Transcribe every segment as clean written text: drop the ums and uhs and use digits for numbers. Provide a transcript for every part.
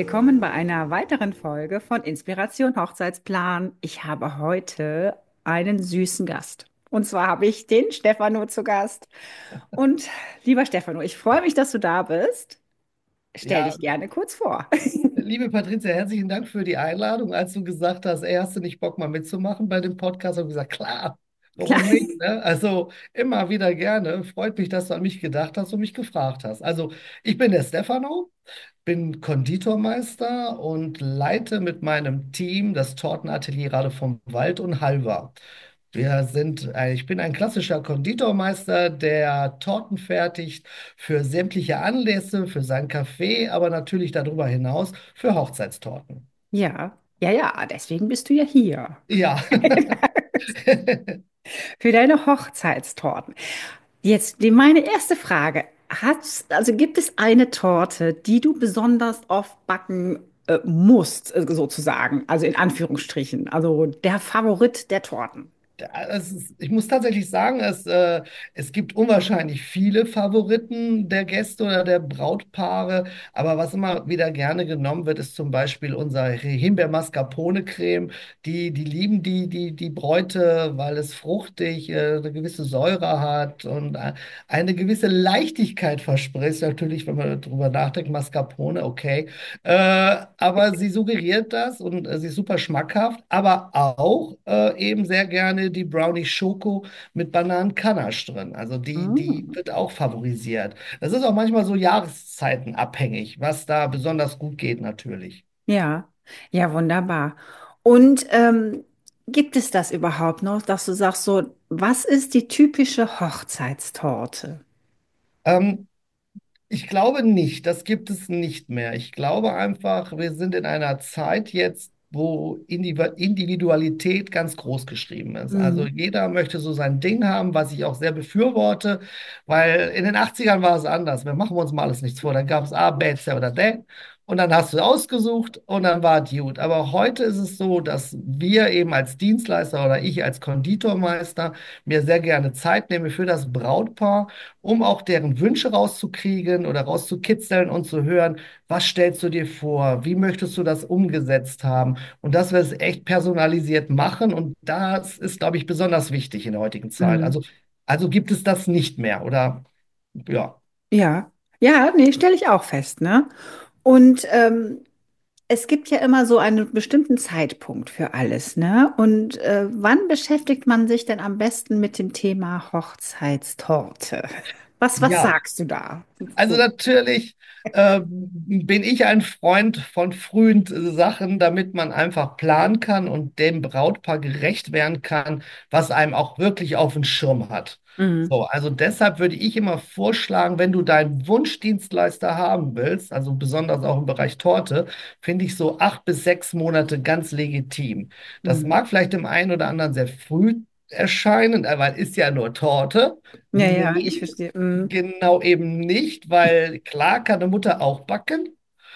Willkommen bei einer weiteren Folge von Inspiration Hochzeitsplan. Ich habe heute einen süßen Gast. Und zwar habe ich den Stefano zu Gast. Und lieber Stefano, ich freue mich, dass du da bist. Stell Ja, dich gerne kurz vor. liebe Patricia, herzlichen Dank für die Einladung. Als du gesagt hast, ey, hast du nicht Bock mal mitzumachen bei dem Podcast, habe ich gesagt, klar, Klar. warum nicht? Ne? Also immer wieder gerne. Freut mich, dass du an mich gedacht hast und mich gefragt hast. Also ich bin der Stefano, bin Konditormeister und leite mit meinem Team das Tortenatelier Rade vom Wald und Halver. Ich bin ein klassischer Konditormeister, der Torten fertigt für sämtliche Anlässe, für sein Café, aber natürlich darüber hinaus für Hochzeitstorten. Ja, ja, ja, deswegen bist du ja hier. Ja. Für deine Hochzeitstorten. Jetzt meine erste Frage. Also gibt es eine Torte, die du besonders oft backen musst, sozusagen? Also in Anführungsstrichen. Also der Favorit der Torten. Ich muss tatsächlich sagen, es gibt unwahrscheinlich viele Favoriten der Gäste oder der Brautpaare, aber was immer wieder gerne genommen wird, ist zum Beispiel unser Himbeer-Mascarpone-Creme. Die lieben die Bräute, weil es fruchtig, eine gewisse Säure hat und eine gewisse Leichtigkeit verspricht. Natürlich, wenn man darüber nachdenkt, Mascarpone, okay. Aber sie suggeriert das und sie ist super schmackhaft, aber auch eben sehr gerne die Brownie Schoko mit Bananen-Ganache drin. Also die Mm. wird auch favorisiert. Das ist auch manchmal so Jahreszeiten abhängig, was da besonders gut geht natürlich. Ja, ja, wunderbar. Und gibt es das überhaupt noch, dass du sagst, so, was ist die typische Hochzeitstorte? Ähm, Ich glaube nicht, das gibt es nicht mehr. Ich glaube einfach, wir sind in einer Zeit jetzt, wo Individualität ganz groß geschrieben ist. Also Mhm. jeder möchte so sein Ding haben, was ich auch sehr befürworte, weil in den 80ern war es anders. Wir machen uns mal alles nichts vor. Dann gab es A, B, C oder D und dann hast du ausgesucht und dann war es gut. Aber heute ist es so, dass wir eben als Dienstleister oder ich als Konditormeister mir sehr gerne Zeit nehme für das Brautpaar, um auch deren Wünsche rauszukriegen oder rauszukitzeln und zu hören, was stellst du dir vor, wie möchtest du das umgesetzt haben und dass wir es echt personalisiert machen und das ist, glaube ich, besonders wichtig in der heutigen Zeit. Mhm. Also gibt es das nicht mehr oder ja. Ja, ja, nee, stelle ich auch fest, ne? Und es gibt ja immer so einen bestimmten Zeitpunkt für alles, ne? Und wann beschäftigt man sich denn am besten mit dem Thema Hochzeitstorte? Was Ja, sagst du da? also So. natürlich bin ich ein Freund von frühen Sachen, damit man einfach planen kann und dem Brautpaar gerecht werden kann, was einem auch wirklich auf dem Schirm hat. Mhm. So, also deshalb würde ich immer vorschlagen, wenn du deinen Wunschdienstleister haben willst, also besonders auch im Bereich Torte, finde ich so 8 bis 6 Monate ganz legitim. Das Mhm. mag vielleicht dem einen oder anderen sehr früh erscheinen, weil ist ja nur Torte. Ja, ja, ich Nee, verstehe. Mhm. genau eben nicht, weil klar kann eine Mutter auch backen,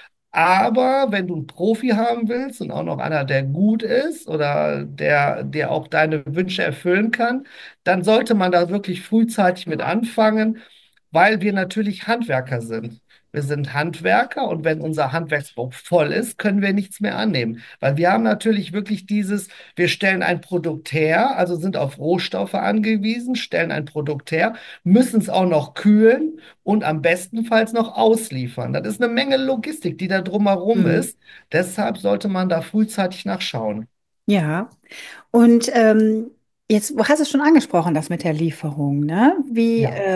aber wenn du einen Profi haben willst und auch noch einer, der gut ist oder der auch deine Wünsche erfüllen kann, dann sollte man da wirklich frühzeitig mit anfangen, weil wir natürlich Handwerker sind. Wir sind Handwerker und wenn unser Handwerksbuch voll ist, können wir nichts mehr annehmen. Weil wir haben natürlich wirklich wir stellen ein Produkt her, also sind auf Rohstoffe angewiesen, stellen ein Produkt her, müssen es auch noch kühlen und am bestenfalls noch ausliefern. Das ist eine Menge Logistik, die da drumherum Mhm. ist. Deshalb sollte man da frühzeitig nachschauen. Ja, und jetzt du hast es schon angesprochen, das mit der Lieferung, ne? Ja.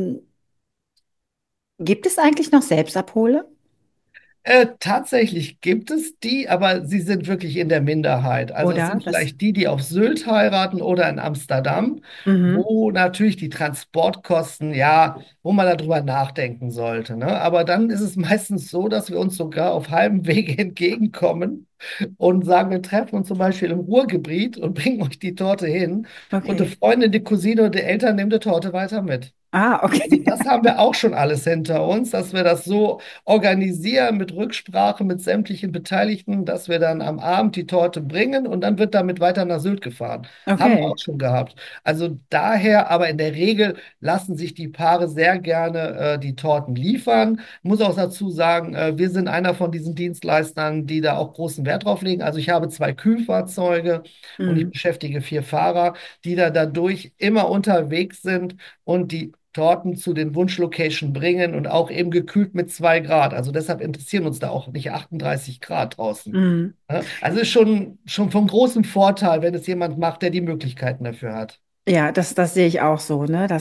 Gibt es eigentlich noch Selbstabhole? Tatsächlich gibt es die, aber sie sind wirklich in der Minderheit. Also es Oder sind das? vielleicht die, die auf Sylt heiraten oder in Amsterdam, Mhm. wo natürlich die Transportkosten, ja, wo man darüber nachdenken sollte. Ne? Aber dann ist es meistens so, dass wir uns sogar auf halbem Wege entgegenkommen und sagen, wir treffen uns zum Beispiel im Ruhrgebiet und bringen euch die Torte hin. Und die Okay. Freundin, die Cousine und die Eltern nehmen die Torte weiter mit. Ah, Also okay. das haben wir auch schon alles hinter uns, dass wir das so organisieren mit Rücksprache mit sämtlichen Beteiligten, dass wir dann am Abend die Torte bringen und dann wird damit weiter nach Sylt gefahren. Haben wir Okay. auch schon gehabt. Also daher, aber in der Regel lassen sich die Paare sehr gerne die Torten liefern. Muss auch dazu sagen, wir sind einer von diesen Dienstleistern, die da auch großen Wert drauf legen. Also ich habe 2 Kühlfahrzeuge und ich Mhm. beschäftige 4 Fahrer, die da dadurch immer unterwegs sind und die Torten zu den Wunschlocation bringen und auch eben gekühlt mit 2 Grad. Also deshalb interessieren uns da auch nicht 38 Grad draußen. Mhm. Ja, also ist schon von großem Vorteil, wenn es jemand macht, der die Möglichkeiten dafür hat. Ja, das sehe ich auch so, ne?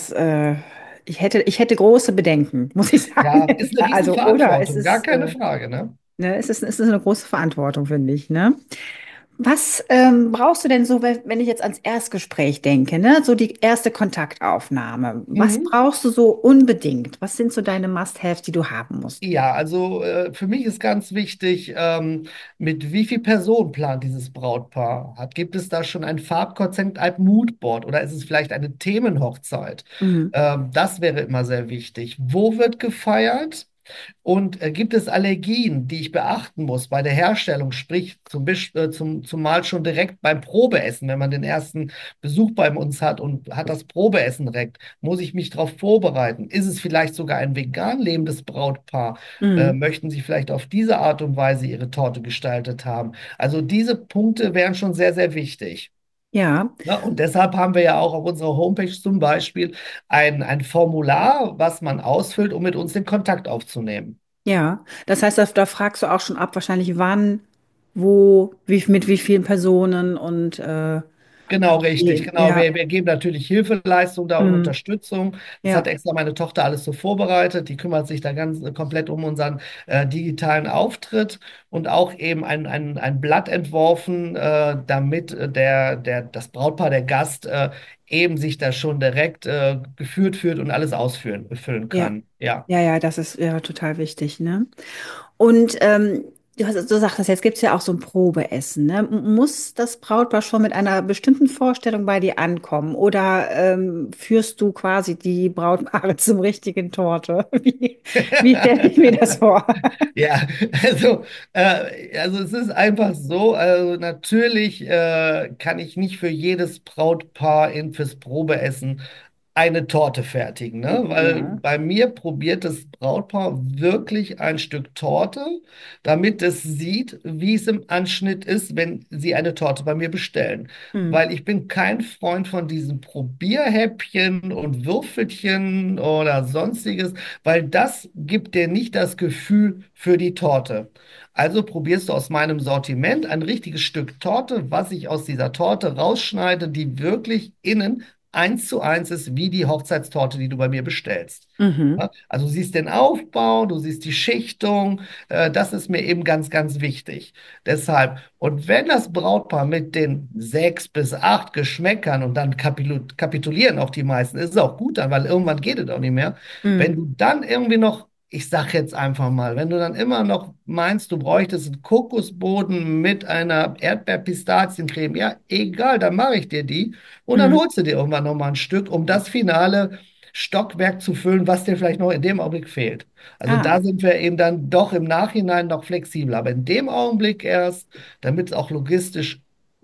Ich hätte große Bedenken, muss ich sagen. Ja, ist eine Also, oder Riesenverantwortung, gar keine Frage, ne? ne, es ist eine große Verantwortung, finde ich, ne? Was brauchst du denn so, wenn ich jetzt ans Erstgespräch denke, ne? So die erste Kontaktaufnahme. Was Mhm. brauchst du so unbedingt? Was sind so deine Must-haves, die du haben musst? Ja, also für mich ist ganz wichtig, mit wie viel Personen plant dieses Brautpaar? Gibt es da schon ein Farbkonzept, ein Moodboard oder ist es vielleicht eine Themenhochzeit? Mhm. Das wäre immer sehr wichtig. Wo wird gefeiert? Und gibt es Allergien, die ich beachten muss bei der Herstellung, sprich zumal schon direkt beim Probeessen, wenn man den ersten Besuch bei uns hat und hat das Probeessen direkt, muss ich mich darauf vorbereiten? Ist es vielleicht sogar ein vegan lebendes Brautpaar? Mhm. Möchten Sie vielleicht auf diese Art und Weise Ihre Torte gestaltet haben? Also diese Punkte wären schon sehr, sehr wichtig. Ja. Ja, und deshalb haben wir ja auch auf unserer Homepage zum Beispiel ein Formular, was man ausfüllt, um mit uns den Kontakt aufzunehmen. Ja, das heißt, da fragst du auch schon ab, wahrscheinlich wann, wo, mit wie vielen Personen und Genau, richtig, genau. ja, Wir geben natürlich Hilfeleistung da und mm, Unterstützung. Das hat ja, extra meine Tochter alles so vorbereitet. Die kümmert sich da ganz komplett um unseren digitalen Auftritt und auch eben ein Blatt entworfen, damit das Brautpaar, der Gast, eben sich da schon direkt geführt fühlt und alles füllen ja, kann. Ja. ja, das ist ja total wichtig, ne? Und du sagtest, jetzt gibt es ja auch so ein Probeessen, ne? Muss das Brautpaar schon mit einer bestimmten Vorstellung bei dir ankommen oder führst du quasi die Brautpaare zum richtigen Torte? Wie stelle ich mir das vor? Ja, also es ist einfach so, also natürlich kann ich nicht für jedes Brautpaar fürs Probeessen eine Torte fertigen, ne? Weil Ja. bei mir probiert das Brautpaar wirklich ein Stück Torte, damit es sieht, wie es im Anschnitt ist, wenn sie eine Torte bei mir bestellen. Hm. Weil ich bin kein Freund von diesen Probierhäppchen und Würfelchen oder sonstiges, weil das gibt dir nicht das Gefühl für die Torte. Also probierst du aus meinem Sortiment ein richtiges Stück Torte, was ich aus dieser Torte rausschneide, die wirklich innen 1:1 ist wie die Hochzeitstorte, die du bei mir bestellst. Mhm. Ja, also du siehst den Aufbau, du siehst die Schichtung, das ist mir eben ganz, ganz wichtig. Deshalb, und wenn das Brautpaar mit den 6 bis 8 Geschmäckern und dann kapitulieren auch die meisten, ist es auch gut dann, weil irgendwann geht es auch nicht mehr. Wenn Hm. du dann irgendwie noch, ich sag jetzt einfach mal, wenn du dann immer noch meinst, du bräuchtest einen Kokosboden mit einer Erdbeer-Pistaziencreme, ja, egal, dann mache ich dir die und dann Hm. holst du dir irgendwann noch mal ein Stück, um das finale Stockwerk zu füllen, was dir vielleicht noch in dem Augenblick fehlt. Also Ah. da sind wir eben dann doch im Nachhinein noch flexibel. Aber in dem Augenblick erst, damit es auch logistisch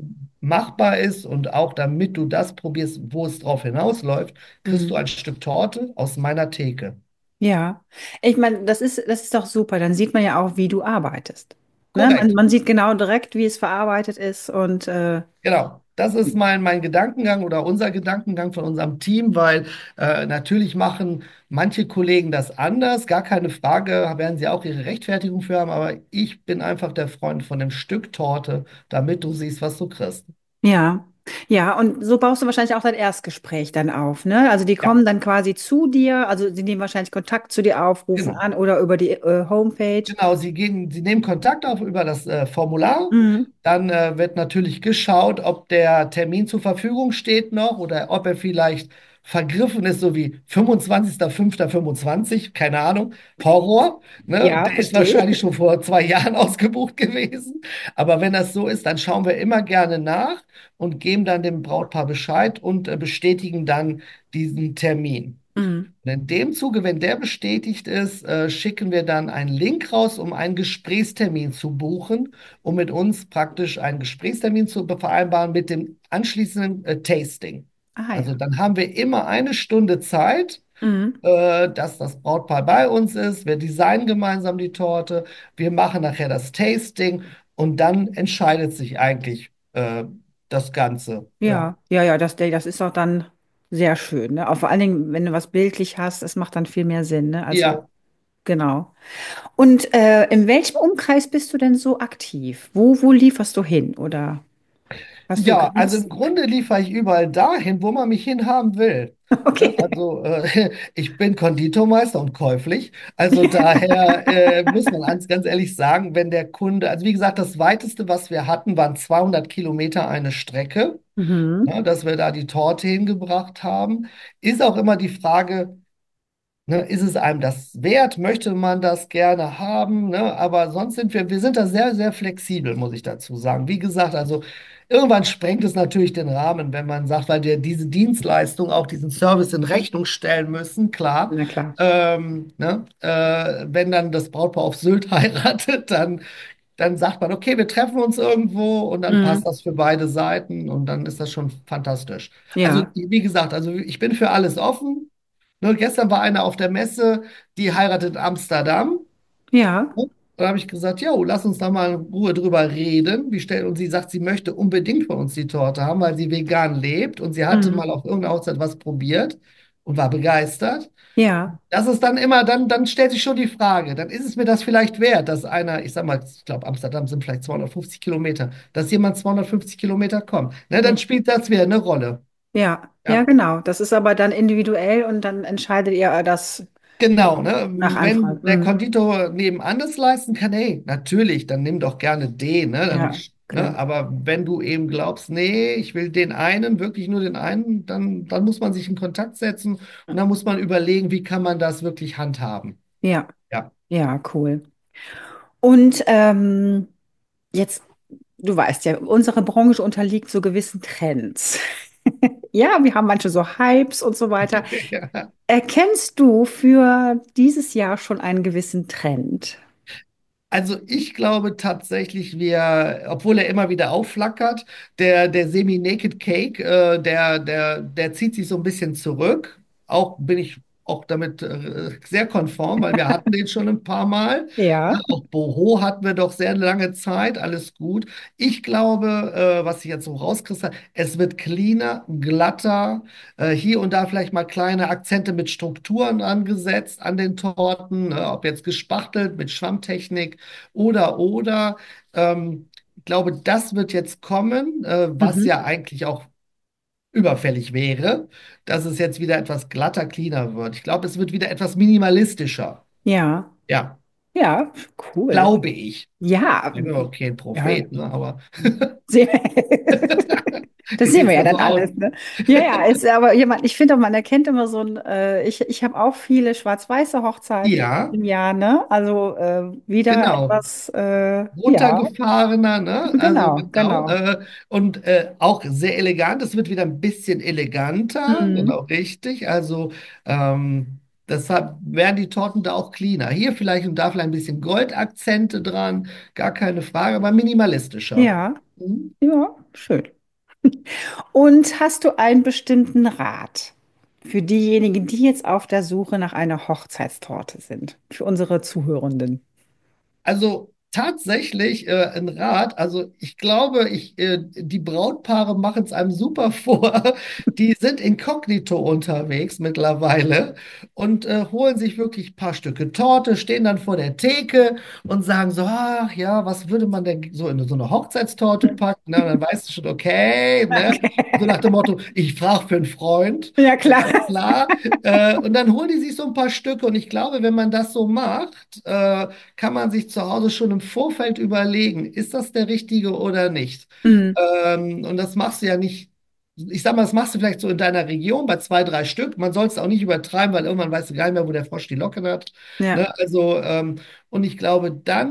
machbar ist und auch damit du das probierst, wo es drauf hinausläuft, kriegst du Hm. ein Stück Torte aus meiner Theke. Ja, ich meine, das ist doch super. Dann sieht man ja auch, wie du arbeitest. Ne? Korrekt. Man sieht genau direkt, wie es verarbeitet ist und Genau, das ist mein Gedankengang oder unser Gedankengang von unserem Team, weil natürlich machen manche Kollegen das anders, gar keine Frage, werden sie auch ihre Rechtfertigung für haben, aber ich bin einfach der Freund von dem Stück Torte, damit du siehst, was du kriegst. ja, ja, und so baust du wahrscheinlich auch dein Erstgespräch dann auf, ne? Also die Ja, kommen dann quasi zu dir, also sie nehmen wahrscheinlich Kontakt zu dir auf, rufen genau. an oder über die Homepage. Genau, Sie nehmen Kontakt auf über das Formular. Mhm. Dann wird natürlich geschaut, ob der Termin zur Verfügung steht noch oder ob er vielleicht vergriffen ist, so wie 25.05.25, keine Ahnung, Horror. Ne? Ja, Der ist verstehe wahrscheinlich ich. schon vor 2 Jahren ausgebucht gewesen. Aber wenn das so ist, dann schauen wir immer gerne nach und geben dann dem Brautpaar Bescheid und bestätigen dann diesen Termin. Mhm. Und in dem Zuge, wenn der bestätigt ist, schicken wir dann einen Link raus, um einen Gesprächstermin zu buchen, um mit uns praktisch einen Gesprächstermin zu vereinbaren mit dem anschließenden Tasting. Ah Also ja. dann haben wir immer eine Stunde Zeit, Mhm. dass das Brautpaar bei uns ist. Wir designen gemeinsam die Torte, wir machen nachher das Tasting und dann entscheidet sich eigentlich das Ganze. Ja. Ja, ja, ja, das ist auch dann sehr schön, ne? Auch vor allen Dingen, wenn du was bildlich hast, das macht dann viel mehr Sinn, ne? Also, Ja. genau. Und in welchem Umkreis bist du denn so aktiv? Wo lieferst du hin? Oder hast du Ja, also im Grenzen? Grunde liefere ich überall dahin, wo man mich hinhaben will. Ne? Okay. Also ich bin Konditormeister und käuflich. Also daher muss man ganz ehrlich sagen, wenn der Kunde, also wie gesagt, das weiteste, was wir hatten, waren 200 Kilometer eine Strecke, Mhm. ne, dass wir da die Torte hingebracht haben. Ist auch immer die Frage, ne, ist es einem das wert? Möchte man das gerne haben? Ne? Aber sonst wir sind da sehr, sehr flexibel, muss ich dazu sagen. Wie gesagt, also irgendwann sprengt es natürlich den Rahmen, wenn man sagt, weil wir diese Dienstleistung, auch diesen Service in Rechnung stellen müssen, klar. Na klar. Ne? Wenn dann das Brautpaar auf Sylt heiratet, dann sagt man, okay, wir treffen uns irgendwo und dann passt Mhm. das für beide Seiten und dann ist das schon fantastisch. Also, Ja, wie gesagt, also ich bin für alles offen. Ne, gestern war einer auf der Messe, die heiratet in Amsterdam. ja. Und da habe ich gesagt, jo, lass uns da mal in Ruhe drüber reden. Und sie sagt, sie möchte unbedingt von uns die Torte haben, weil sie vegan lebt und sie hatte Mhm. mal auf irgendeiner Hochzeit was probiert und war begeistert. Ja. Das ist dann immer, dann stellt sich schon die Frage, dann ist es mir das vielleicht wert, dass einer, ich sag mal, ich glaube, Amsterdam sind vielleicht 250 Kilometer, dass jemand 250 Kilometer kommt. Ne, dann spielt das wieder eine Rolle. Ja, ja, Ja. genau. Das ist aber dann individuell und dann entscheidet ihr das Genau, ne? nach Wenn Anfrage. der Mhm. Konditor nebenan das leisten kann, hey, natürlich, dann nimm doch gerne den, ne? Ja, Ne? klar. Aber wenn du eben glaubst, nee, ich will den einen, wirklich nur den einen, dann muss man sich in Kontakt setzen und dann muss man überlegen, wie kann man das wirklich handhaben. Ja, Ja. ja, cool. Und jetzt, du weißt ja, unsere Branche unterliegt so gewissen Trends. Ja, wir haben manche so Hypes und so weiter. Ja. Erkennst du für dieses Jahr schon einen gewissen Trend? Also ich glaube tatsächlich, obwohl er immer wieder aufflackert, der Semi-Naked Cake, der zieht sich so ein bisschen zurück. Auch bin ich auch damit sehr konform, weil wir hatten den schon ein paar Mal. Ja. Ja, auch Boho hatten wir doch sehr lange Zeit, alles gut. Ich glaube, was ich jetzt so rauskristall, es wird cleaner, glatter, hier und da vielleicht mal kleine Akzente mit Strukturen angesetzt an den Torten, ne, ob jetzt gespachtelt mit Schwammtechnik oder. Ich glaube, das wird jetzt kommen, was Mhm. ja eigentlich auch überfällig wäre, dass es jetzt wieder etwas glatter, cleaner wird. Ich glaube, es wird wieder etwas minimalistischer. Ja, Ja, ja, cool. glaube ich. Ja, Ich bin auch kein ja. Prophet, ne? Aber Sehr. Das wie sehen sieht wir es ja da so dann aus? alles, ne? Ja, ja, ist aber jemand, ich finde auch, man erkennt immer so ein, ich habe auch viele schwarz-weiße Hochzeiten Ja, im Jahr, ne? Also wieder genau. etwas, ja, Runtergefahrener, ne? Also genau, genau. genau. Und auch sehr elegant. Es wird wieder ein bisschen eleganter, Mhm. genau richtig. Also deshalb werden die Torten da auch cleaner. Hier vielleicht und da vielleicht ein bisschen Goldakzente dran, gar keine Frage, aber minimalistischer. Ja, Mhm. ja, schön. Und hast du einen bestimmten Rat für diejenigen, die jetzt auf der Suche nach einer Hochzeitstorte sind, für unsere Zuhörenden? Also tatsächlich ein Rat. Also ich glaube, die Brautpaare machen es einem super vor. Die sind inkognito unterwegs mittlerweile und holen sich wirklich ein paar Stücke Torte, stehen dann vor der Theke und sagen so, ach ja, was würde man denn so in so eine Hochzeitstorte packen? Na, dann weißt du schon, okay, ne? So nach dem Motto, ich frage für einen Freund. Ja, klar. Ja, klar. Und dann holen die sich so ein paar Stücke und ich glaube, wenn man das so macht, kann man sich zu Hause schon im Vorfeld überlegen, ist das der richtige oder nicht? Mhm. Und das machst du ja nicht, ich sag mal, das machst du vielleicht so in deiner Region bei zwei, drei Stück. Man soll es auch nicht übertreiben, weil irgendwann weißt du gar nicht mehr, wo der Frosch die Locken hat. Ja. Ne? Also, und ich glaube, dann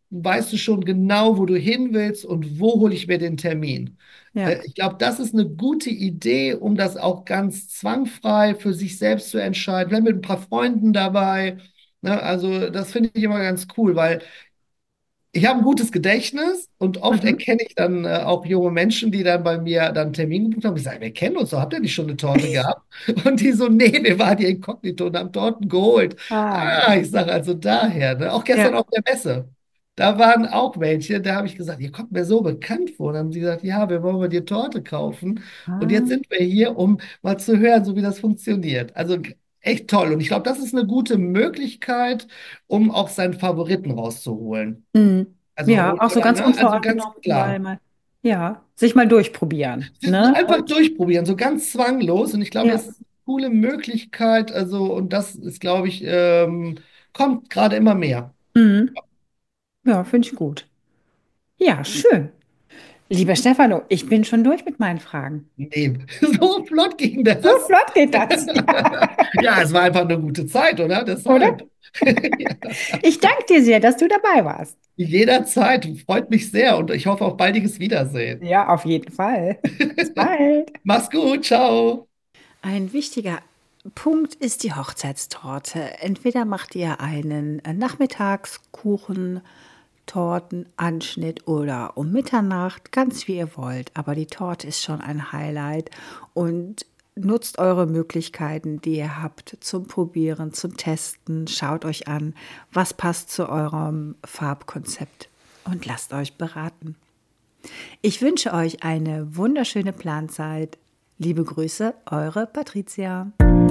weißt du schon genau, wo du hin willst und wo hole ich mir den Termin. Ja. Ich glaube, das ist eine gute Idee, um das auch ganz zwangfrei für sich selbst zu entscheiden. Vielleicht mit ein paar Freunden dabei. Ne? Also das finde ich immer ganz cool, weil ich habe ein gutes Gedächtnis und oft Mhm. erkenne ich dann auch junge Menschen, die dann bei mir dann einen Termin gebucht haben. Ich sage, wir kennen uns doch, habt ihr nicht schon eine Torte gehabt? Und die so, nee, wir waren hier inkognito und haben Torten geholt. Ah, Ah, ich sage also daher, ne? Auch gestern ja. auf der Messe. Da waren auch welche, da habe ich gesagt, ihr kommt mir so bekannt vor. Und dann haben sie gesagt, ja, wir wollen mal dir Torte kaufen. Und jetzt Ah. sind wir hier, um mal zu hören, so wie das funktioniert. Also echt toll. Und ich glaube, das ist eine gute Möglichkeit, um auch seinen Favoriten rauszuholen. Mhm. Also, Ja, auch so oder, ganz ne? Also ganz unvoreingenommen klar. ja, sich mal durchprobieren, ne? Einfach durchprobieren, so ganz zwanglos. Und ich glaube, Ja. das ist eine coole Möglichkeit. Also, und das ist, glaube ich, kommt gerade immer mehr. Mhm. Ja, finde ich gut. Ja, schön. Lieber Stefano, ich bin schon durch mit meinen Fragen. Nee, so flott ging So das. flott geht das. Ja, Ja, es war einfach eine gute Zeit, oder? oder? Deshalb. Ja, Ich danke dir sehr, dass du dabei warst. jederzeit. Freut mich sehr und ich hoffe auf baldiges Wiedersehen. Ja, auf jeden Fall. Bis bald. Mach's gut, ciao. Ein wichtiger Punkt ist die Hochzeitstorte. Entweder macht ihr einen Nachmittagskuchen, Tortenanschnitt oder um Mitternacht, ganz wie ihr wollt. Aber die Torte ist schon ein Highlight und nutzt eure Möglichkeiten, die ihr habt zum Probieren, zum Testen. Schaut euch an, was passt zu eurem Farbkonzept und lasst euch beraten. Ich wünsche euch eine wunderschöne Planzeit. Liebe Grüße, eure Patricia.